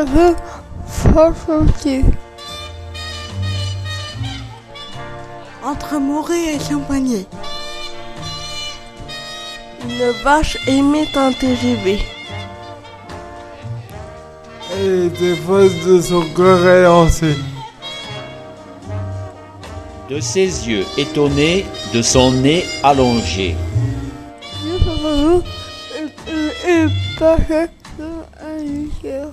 cheveux chantier. Entre Morée et Champagny. Une vache aimait un TGV. Elle était fausse de son corps élancé. De ses yeux étonnés, de son nez allongé. Et passait à 8h.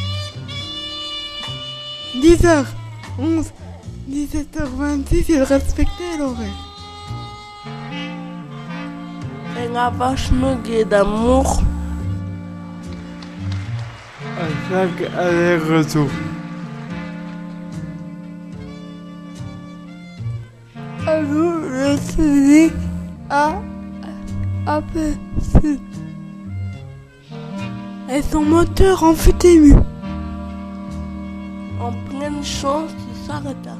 10h11, 17h26, il respectait l'horaire. Et la vache muguait d'amour. À chaque aller-retour. Alors le suivi a aperçu. Et son moteur en fut ému. En pleine chance, il s'arrêta.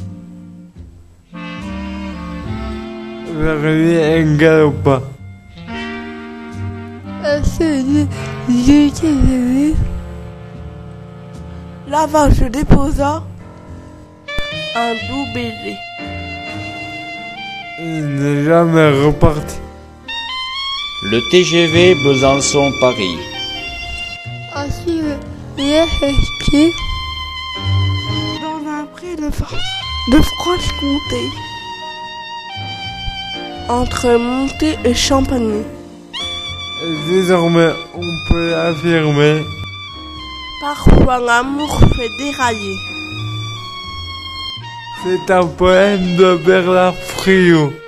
Vers lui, un galopin. La vache déposa un doux baiser. Il n'est jamais reparti. Le TGV Besançon-Paris. Ainsi, il est resté Dans un pré de Franche-Comté. entre Monté et Champagny. Et désormais, on peut l'affirmer. Parfois l'amour fait dérailler. C'est un poème de Bernard Friot.